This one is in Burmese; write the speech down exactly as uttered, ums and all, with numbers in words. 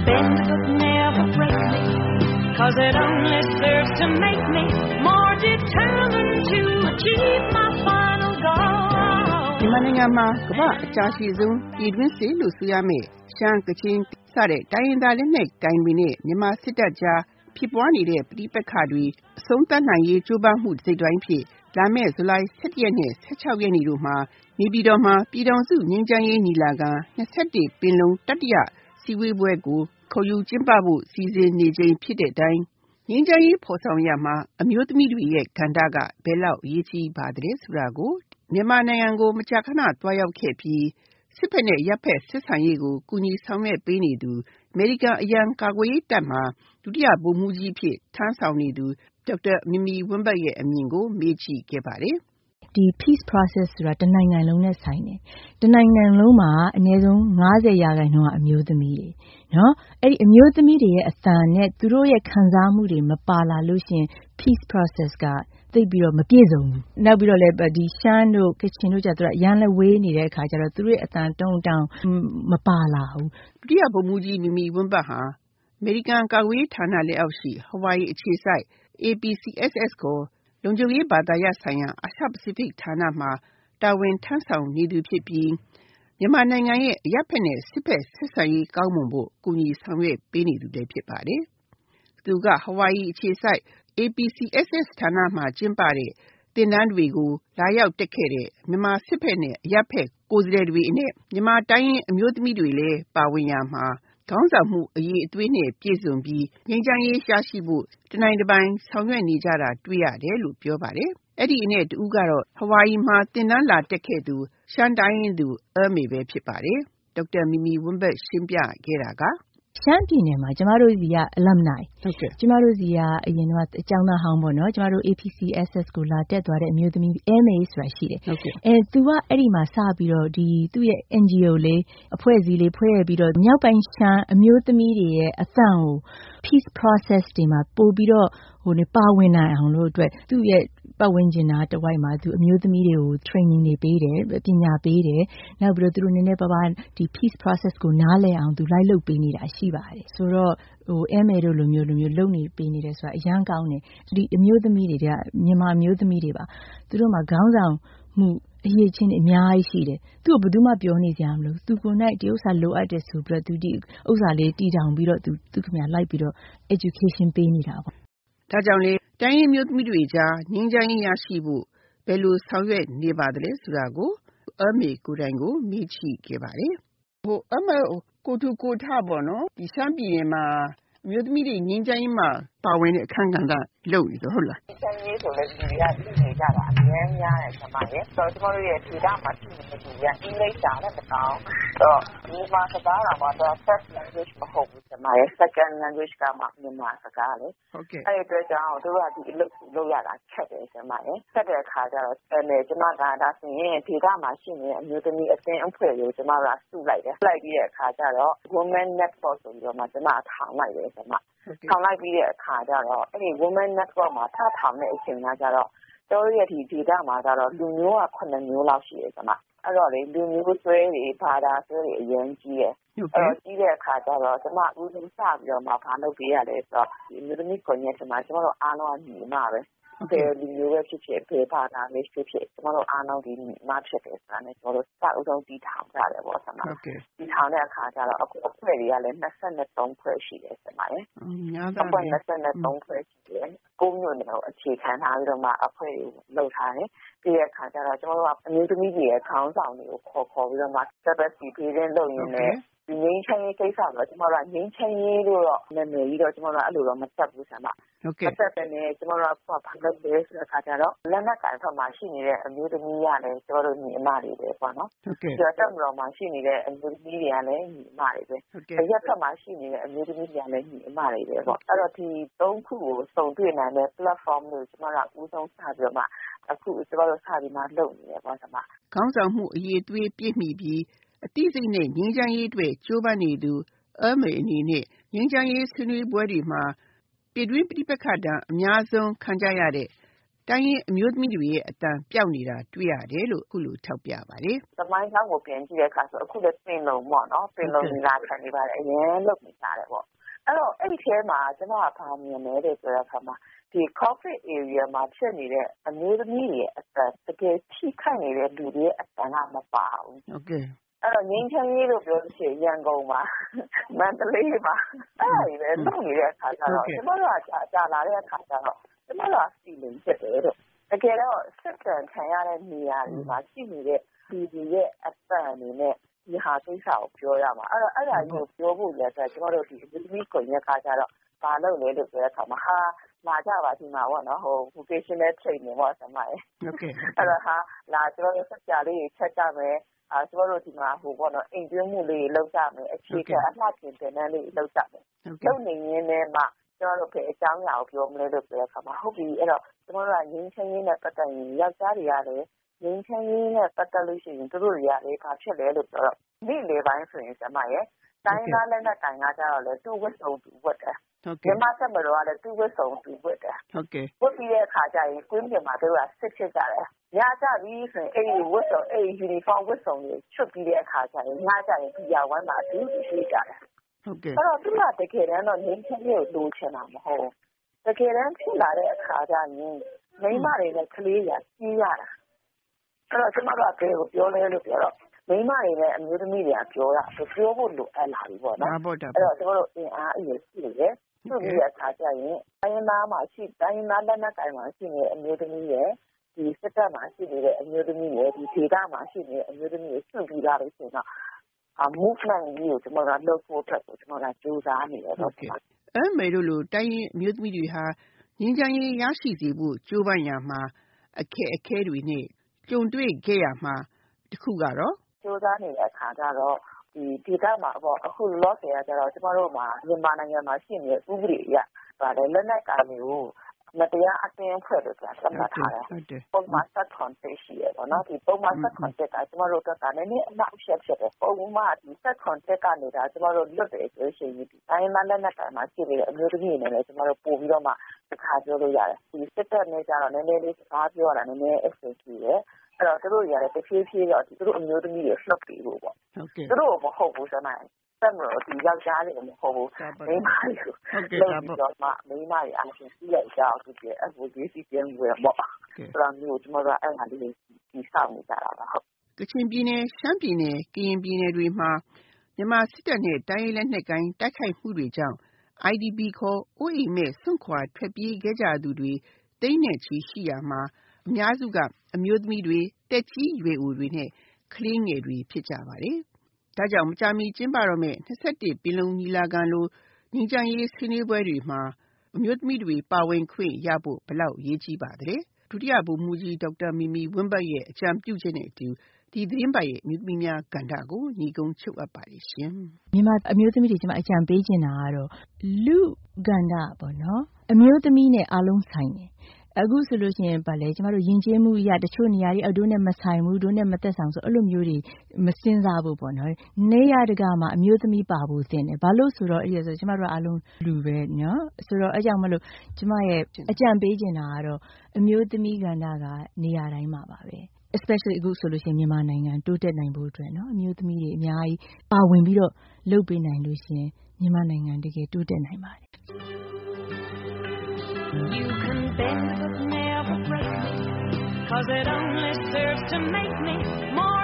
bend but never break me, 'cause it only serves to make me more determined to achieve my final goal. မြန်မာနိုင်ငံမှာကမ္ဘာအကြာရှည်ဆုံးပြည်တွင်းစစ်လို့ဆိုရမယ့်ရှမ်းကချင်စတဲ့တိုင်းရင်းသားလက်နက်ကိုင်တွေနဲ့မြန်မာစစ်တပ်ကြားဖြစ်ပွားနေတဲ့ပဋိပက္ခတွေအဆုံးသတ်နိုင်ရေးကြိုးပမ်းမှုတစ်စိတ်တိုင်းဖြစ်လာမယ့်ဇူလိုင် ၁၁ ရက်နဲ့ ၁၆ ရက်နေ့တို့မှာနေပြည်တော်မှာပြည်ထောင်စုငြိမ်းချမ်းရေးညီလာခံ ၂၁ ပင်လုံတတိယစည်းဝေးပွဲကိုခေါ်ယူကျင်းပဖို့စီစဉ်နေချိန်ဖြစ်တဲ့အတိုင်းငြိမ်းချမ်းရေးဖော်ဆောင်ရမှာအမျိုးသမီးတွေရဲ့ကဏ္ဍကဘယ်လောက်အရေးကြီးပါသလဲဆိုတာကိုမြန်မာနိုင်ငံကိုမကြာခဏတွားရောက်ခဲ့ပြီးစစ်ဖက်နဲ့ရပ်ဖက်ဆက်ဆံရေးကိုကူညီဆောင်ရွက်ပေးနေသူအမေရိကန်အရန်ကာကွယ်ရေးတပ်မှဒုတိယဗိုလ်မှူးကြီးဖြစ်ထမ်းဆောင်နေသူဒေါက်တာမီမီဝင်းဘတ်ရဲ့အမြင်ကိုမေးကြည့်ခဲ့ပါတယ်ဒီ peace process ဆိုတာတနိုင်ငံလုံးနဲ့ဆိုင်တယ်တနိုင်ငံလုံးမှာအနည်းဆုံး၅၀ရာခိုင်နှုန်းကအမျိုးသမီးတွေနော်အဲ့ဒီအမျိုးသမီးတွေရဲ့အသံနဲ့သူတို့ရဲ့ခံစားမှုတွေမပါလာလို့ရှင် peace process ကသိပြီးတော့မပြည့်စုံဘူးနောက်ပြီးတော့လည်းဒီရှမ်းတို့ကချင်တို့ကြတော့ရန်လည်းဝေးနေတဲ့အခါကျတော့သူတို့ရဲ့အသံတုံးတောင်မပါလာဘူးဒုတိယဗိုလ်မှူးကြီးမီမီဝင်းဘတ်ဟာအမေရိကန်ကာကွယ်ရေးဌာနလက်အောက်ရှိဟဝိုင်အခြေစိုက် အေ ပီ စီ အက်စ် အက်စ် ကိုလုံခြုံရေးဘာသာရပ်ဆိုင်ရာအာရှပစိဖိတ်ဌာနမှာတာဝန်ထမ်းဆောင်နေသူဖြစ်ပြီးမြန်မာနိုင်ငံရဲ့အရပ်ဖက်နဲ့စစ်ဖက်ဆက်ဆံရေးကောင်းမွန်ဖို့ကူညီဆောင်ရွက်ပေးနေသူလည်းဖြစ်ပါတယ်။သူကဟဝိုင်အခြေစိုက် အေ ပီ စီ အက်စ် အက်စ် ဌာနမှာကျင်းပတဲ့သင်တန်းတွေကိုလာရောက်တက်ခဲ့တဲ့မြန်မာစစ်ဖက်နဲ့အရပ်ဖက်ကိုယ်စားလှယ်တွေနဲ့မြန်မာတိုင်းရင်းအမျိုးသမီးတွေလည်းပါဝင်ရမှာခေါင်းဆောင်မှုအရေးအသွေးနဲ့ပြည့်စုံပြီးငြိမ်းချမ်းရေးရရှိဖို့တနိုင်တပိုင်ဆောင်ရွက်နေကြတာတွေ့ရတယ်လို့ပြောပါတယ်။အဲ့ဒီအနဲ့တူကတော့ဟဝိုင်မှာသင်တန်းလာတက်ခဲ့သူရှမ်းတိုင်းရင်းသူအမေပဲဖြစ်ပါတယ်။ဒေါက်တာမီမီဝင်းဘတ်ရှင်းပြခဲ့တာကရှမ်းပြည်နယ်မှာကျမတို့စီက alumni ဟုတ်ကဲ့ကျမတို့စီကအရင်ကအကြောင်းသားဟောင်းပေါ့နော်ကျမတို့ အေ ပီ စီ အက်စ် အက်စ် ကိုလာတက်သွားတဲ့အမျိုးသမီး အမ် အေ ဆိုတာရှိတယ်ဟုတ်ကဲ့အဲသူကအဲ့ဒီမှာစပြီးတော့ဒီသူ့ရဲ့ အန် ဂျီ အို လေးအဖွဲ့အစည်းလေးဖွဲ့ရပြီးတော့မြောက်ပိုင်းရှမ်းအမျိုးသမီးတွေရဲ့အသံကို peace process တွေမှာပို့ပြီးတော့ဟိုနေပါဝင်နိုင်အောင်လို့အတွက်သူ့ရဲ့ပတ်ဝန်းကျင်နာတဝိုက်မှာသူအမျိုးသမီးတွေကို training တွေပေးတယ်ပညာပေးတယ်နောက်ပြီးတော့သူတို့နည်းနည်းပါးပါးဒီ peace process ကိုနားလည်အောင်သူလိုက်လုပ်ပေးနေတာရှိပါတယ်ဆိုတော့ဟို အမ် အေ တို့လိုမျိုးလိုမျိုးလုပ်နေပေးနေတယ်ဆိုတာအရန်ကောင်းတယ်ဒီအမျိုးသမီးတွေကမြန်မာအမျိုးသမီးတွေပါသူတို့မှာခေါင်းဆောင်မှုအရေးချင်းအများကြီးရှိတယ်သူ့ကိုဘယ်သူမှပြောနေကြမလို့သူကိုယ်၌ဒီဥစ္စာလိုအပ်တယ်ဆိုပြီးတော့သူဒီဥစ္စာလေးတည်ထောင်ပြီးတော့သူသူခင်ဗျာလိုက်ပြီးတော့ education ပေးနေတာပေါ့ဒါကြောင့်လေတိုင်းရင်းမျိုးသမီးတွေကြားငြိမ်းချမ်းရေးရရှိဖို့ဘယ်လိုဆောင်ရွက်နေပါသလဲဆိုတာကိုအမေကိုယ်တိုင်ကိုမေးကြည့်ခဲ့ပါတယ်ဟိုအမေကိုတူကိုထပေါ့နော်ဒီရှမ်းပြည်နယ်မှာအမျိုးသမီးတွေငြိမ်းချမ်းရေးမှာပါဝင်တဲ့အခမ်းကဏ္ဍလုပ်နေတော့ဟုတ်လားငြိမ်းချမ်းရေးဆိုလည်းဒီတွေကသိနေကြတာအများများတယ်ဆရာမရဲ့ဆိုတော့ကျွန်တော်တို့ရဲ့ဒေတာမှာရှိနေတဲ့သူကအင်္ဂလိပ်စာနဲ့မကောင်းတော့ဒီမှာစကားတော်မှာတော့ first language မဟုတ်ဘူးဆရာမရဲ့ second language ကမှမြန်မာစကားလေဟုတ်ကဲ့အဲ့ဒီအတွက်ကြောင့်တို့ကဒီအလုပ်လုပ်ရတာချက်တယ်ဆရာမရဲ့ဆက်တဲ့အခါကျတော့အဲလေကျွန်မကဒါဆိုရင်ဒေတာမှာရှိနေတဲ့အမျိုးသမီးအသင်းအဖွဲ့ကိုကျွန်မကစုလိုက်တယ်လိုက်ပြီးတဲ့အခါကျတော့ women network ဆိုပြီးတော့မှကျွန်မထောင်လိုက်တယ်ဆရာမထောင်လိုက်ပြီးတဲ့အခါကျတော့အဲ့ဒီ women network မှာထထောင်တဲ့အချိန်ကကျတော့တို့ရဲ့ဒီ data မှာကျတော့လူမျိုးကခုနှစ်မျိုးလောက်ရှိတယ်ဆရာမအဲ့တော့လေလူမျိုးဆွဲတွေဘာသာဆွဲတွေအရင်ကြီးတယ်အဲ့တော့ကြီးတဲ့အခါကျတော့ကျွန်မဦးဆုံးစပြီးတော့မှဘာလုပ်ပေးရလဲဆိုတော့ဒီမျိုးသမီးကွန်ရက်မှာကျွန်တော်တို့အားလုံးညီမပဲဘယ်လူမျိုးပဲဖြစ်ဖြစ်ဘယ်ဘာသာပဲဖြစ်ဖြစ်ကျွန်တော်တို့အားလုံးဒီမဖြစ်တယ်ဆိုတာနဲ့ကျွန်တော်တို့စအုပ်ဆုံးတည်ထောင်ကြတယ်ပေါ့ဆရာမတည်ထောင်တဲ့အခါကျတော့အခုအဖွဲ့တွေကလည်း၂၃ဖွဲ့ရှိတယ်ဆရာမရဲ့များသားပဲ၂၃ဖွဲ့ရှိတယ်ကိုမျိုးနဲ့အခြေခံထားပြီးတော့မှအဖွဲ့တွေလုပ်ထားတယ်ပြီးတဲ့အခါကျတော့ကျွန်တော်တို့ကအမျိုးသမီးတွေရဲ့ခေါင်းဆောင်တွေကိုခေါ်ခေါ်ပြီးတော့မှ capacity building လုပ်ရင်းနဲ့ဒီငင်းချင်းရေးကိစ္စတော့ကျွန်တော်တို့ငင်းချင်းရေးလို့တော့နာမည်ကြီးတော့ကျွန်တော်တို့အဲ့လိုတော့မတက်ဘူးဆရာမဟုတ်ကဲ့တက်တယ်နဲ့ကျွန်တော်တို့ကဘာလုပ်လဲဆိုတဲ့အခါကျတော့လက်နက်ကန်ဖက်မှာရှိနေတဲ့အမျိုးသမီးရတယ်ကျွန်တော်တို့ညီအမတွေပဲပေါ့နော်ဟုတ်ကဲ့ဆိုတော့တက်မတော်မှာရှိနေတဲ့အမျိုးသမီးတွေကလည်းညီအမတွေပဲအရက်ဖက်မှာရှိနေတဲ့အမျိုးသမီးတွေကလည်းညီအမတွေပဲပေါ့အဲ့တော့ဒီသုံးခုကိုစုံတွေ့နိုင်တဲ့ platform လို့ကျွန်တော်တို့ဦးဆုံးစပြီးတော့မှအခုကျွန်တော်တို့စပြီးမှလုပ်နေတယ်ပေါ့ဆရာမခေါင်းဆောင်မှုအရေးသွေးပြည့်မီပြီးအတိစိတ်နဲ့ငြိမ်းချမ်းရေးအတွက်ကြိုးပမ်းနေသူအမေအနေနဲ့ငြိမ်းချမ်းရေးဆွေးနွေးပွဲတွေမှာပြည်တွင်းပဋိပက္ခတံအများဆုံးခံကြရတဲ့တိုင်းရင်းအမျိုးသမီးတွေရဲ့အတန်ပျောက်နေတာတွေ့ရတယ်လို့အခုလိုထောက်ပြပါတယ်။သမိုင်းကြောင်းကိုပြန်ကြည့်တဲ့အခါဆိုအခုလည်းပင်လုံပေါ့နော်ပင်လုံညီလာခံနေပါတယ်အရင်လုပ်နေကြတယ်ပေါ့အဲ့တော့အဲ့ဒီထဲမှာကျွန်တော်ကဗာမြင်နေတယ်ဆိုတဲ့အခါမှာဒီ conflict area မှာဖြစ်နေတဲ့အမျိုးသမီးတွေအတန်တကယ်ထိခိုက်နေတဲ့လူတွေအတန်ကမပါဘူးဟုတ်ကဲ့အဲ့တော့ငင်းချမ်းရေးလို့ပြောလို့ရှိရင်ရန်ကုန်မှာမန္တလေးမှာအဲ့ဒါတွေလုပ်နေတဲ့အခါကျတော့ကျွန်တော်တို့ကကြာလာတဲ့အခါကျတော့ကျွန်တော်တို့က feeling ဖြစ်တယ်တော့တကယ်တော့စစ်တမ်းခံရတဲ့နေရာတွေမှာရှိနေတဲ့ဒီဒီရဲ့အတန်အနေနဲ့ဒီဟာကိစ္စကိုပြောရမှာအဲ့တော့အဲ့ဒါကိုပြောဖို့လည်းဆိုကျွန်တော်တို့ဒီအမျိုးသမီးကွန်ရက်ကကြတော့ဘာလုပ်လဲလို့ပြောတဲ့အခါမှာဟာလာကြပါဒီမှာပေါ့နော်ဟို vocational training ပေါ့ဆရာမရဲ့ဟုတ်ကဲ့အဲ့တော့ဟာလာကျွန်တော်တို့ဆက်ကြလေးချက်ကြမယ်အဲကျွန်တော်တို့ဒီမှာဟိုပေါ့နော်အိမ်ကျွေးမှုလေးလုပ်ကြမယ်အခြေခံအလှပြင်တင်တန်းလေးလုပ်ကြမယ်လုပ်နေရင်းနဲ့မှကျွန်တော်တို့ပဲအကြောင်းအရာကိုပြောမလဲလို့ပြောတဲ့အခါမှာဟုတ်ပြီအဲ့တော့ကျွန်တော်တို့ကငင်းချင်းရင်းနဲ့ပတ်သက်ရင်ယောက်ျားတွေကလည်းငင်းချင်းရင်းနဲ့ပတ်သက်လို့ရှိရင်သူတို့တွေကလည်းဘာဖြစ်လဲလို့ပြောတော့နေ့လေပိုင်းဆိုရင်ဆရာမရဲ့တိုင်းသားလက်နဲ့တိုင်ကကြတော့လေသူ့ဝတ်စုံသူဝတ်တယ်ဟုတ်ကဲ့မြန်မာဆက်မလို့ကလည်းသူ့ဝတ်စုံသူဝတ်တယ်ဟုတ်ကဲ့ဝတ်ပြီးတဲ့အခါကျရင်ကွင်းပြင်မှာတို့ကစစ်ဖြစ်ကြတယ်ညကြပြီဆိုရင်အဲ့ဒီဝတ်စုံအဲ့ဒီ uniform ဝတ်စုံတွေချွတ်ပြီးတဲ့အခါကျရင်ညကြရင်ဒီရဝမ်းမှာအတူတူရှိကြတယ်ဟုတ်ကဲ့အဲ့တော့သူကတကယ်တမ်းတော့ငင်းချင်းလေးကိုလိုချင်တာမဟုတ်တကယ်တမ်းဖြစ်လာတဲ့အခါကျရင်မိန်းမတွေနဲ့ကလေးရကြီးရတာအဲ့တော့ကျွန်မတို့ကဘယ်ကိုပြောလဲလို့ပြောတော့မိန်းမတွေနဲ့အမျိုးသမီးတွေကပြောတာပြောဖို့လိုအပ်လာပြီပေါ့နော်အဲ့တော့ကျွန်တော်တို့အင်အားအရေးရှိတယ်သူ့ရဲ့အခါကျရင်တိုင်းသားမှာရှိတိုင်းသားလက်နက်ကိုင်မှာရှိနေတဲ့အမျိုးသမီးရဲ့ဒီစစ်တပ်မှာရှိနေတဲ့အမျိုးသမီးရဲ့ဒီဒေသမှာရှိနေတဲ့အမျိုးသမီးရဲ့စုပြီးလာလို့ဆိုတော့အ movement ကြီးကိုကျွန်တော်ကလုပ်ဖို့အတွက်ကိုကျွန်တော်ကကြိုးစားနေတယ်တော့အဲ့မေတို့လိုတိုင်းရင်အမျိုးသမီးတွေဟာငင်းချမ်းရေးရရှိစေဖို့ကြိုးပမ်းရမှာအခက်အခဲတွေနဲ့ကြုံတွေ့ခဲ့ရမှာတခုကတော့ကြိုးစားနေတဲ့အခါကျတော့ဒီဒေသမှာပေါ့အခု loss ရကြတော့ကျွန်တော်တို့မှာမြန်မာနိုင်ငံမှာရှိနေတဲ့ဥပဒေအရပါတယ်လက်နက်ကိုင်တွေကိုမတရားအသင်းအဖွဲ့လို့ဆိုတာသတ်မှတ်ထားတယ်။ပုံမှန်ဆက်ခွန်သိရှိရပေါ့နော်ဒီပုံမှန်ဆက်ခွန်တက်ကကျွန်တော်တို့ကလည်းနည်းအနောက်ဆက်ဖြစ်တယ်။ပုံမှန်ဒီဆက်ခွန်တက်ကနေဒါကျွန်တော်တို့လွတ်တယ်ဆိုရှင်ဒီတိုင်းမှာလက်နက်ကိုင်မှာရှိနေတဲ့အမျိုးသမီးတွေနဲ့ကျွန်တော်တို့ပို့ပြီးတော့မှတစ်ခါပြောလို့ရတယ်။ဒီစစ်တပ်နဲ့ကြတော့နည်းနည်းလေးစကားပြောရတာနည်းနည်း expensive ရယ်အဲ့တော့သူတို့တွေကလည်းတစ်ဖြည်းဖြည်းတော့သူတို့အမျိုးသမီးတွေ flop ပြီးလို့ပေါ့ဟုတ်ကဲ့သူတို့မဟုတ်ဘူးဆိုနိုင်ဆက်မလို့ဒီယောက်ျားတွေမဟုတ်ဘူးမိန်းမတွေဟုတ်ကဲ့ဒါပေါ့မှမိန်းမတွေအားဖြင့်ပြီးရကြအောင်သူကအဲ့ကိုဒီစီပြန်ဝယ်ပေါ့ဆိုတော့မျိုးကျွန်တော်တို့အဲ့ဟာလေးဒီစောင့်နေကြတာပါဟုတ်ကချင်ပြည်နယ်ရှမ်းပြည်နယ်ကရင်ပြည်နယ်တွေမှာမြန်မာစစ်တပ်နဲ့တိုင်းရင်းလက်နက်ကိုင်တိုက်ခိုက်မှုတွေကြောင့် I D P ခေါ်အိုးအိမ်မဲ့စွန့်ခွာထွက်ပြေးခဲ့ကြသူတွေတိမ့်နဲ့ချီရှိရာမှာအများစုကအမျိုးသမီးတွေတက်ကြီးရွယ်အိုတွေနဲ့ကလေးငယ်တွေဖြစ်ကြပါတယ်။ဒါကြောင့်မကြာမီကျင်းပတော့မယ့်၂၁ပင်လုံညီလာခံလိုငြိမ်းချမ်းရေးဆွေးနွေးပွဲတွေမှာအမျိုးသမီးတွေပါဝင်ခွင့်ရဖို့ဘယ်လောက်အရေးကြီးပါသလဲ။ဒုတိယဗိုလ်မှူးကြီးဒေါက်တာမီမီဝင်းဘတ်ရဲ့အကြံပြုချက်နဲ့အတူဒီသတင်းပတ်ရဲ့အမျိုးသမီးများကဏ္ဍကိုညီကုန်းချုပ်အပ်ပါတယ်ရှင်။မြန်မာအမျိုးသမီးတွေကျွန်မအကြံပေးချင်တာကတော့လူကဏ္ဍပေါ့နော်အမျိုးသမီးနဲ့အားလုံးဆိုင်တယ်အခုဆိုလို့ရှိရင်ဗာလဲကျမတို့ယဉ်ကျေးမှုအရာတချို့နေရာတွေအတို့နဲ့မဆိုင်ဘူးတို့နဲ့မသက်ဆောင်ဆိုအဲ့လိုမျိုးတွေမစင်စားဘူးပေါ့နော်နေရတကမှာအမျိုးသမီးပါဖို့သင်တယ်ဘာလို့ဆိုတော့အဲ့ဒါဆိုကျမတို့အားလုံးလူပဲနော်ဆိုတော့အဲ့ကြောင့်မလို့ကျမရဲ့အကြံပေးချင်တာကတော့အမျိုးသမီးကဏ္ဍကနေရာတိုင်းမှာပါပဲ especially အခုဆိုလို့ရှိရင်မြန်မာနိုင်ငံတိုးတက်နိုင်ဖို့အတွက်နော်အမျိုးသမီးတွေအများကြီးပါဝင်ပြီးတော့လုပ်ပေးနိုင်လို့ရှိရင်မြန်မာနိုင်ငံတကယ်တိုးတက်နိုင်ပါတယ် You can bend but never break me, 'cause it only serves to make me more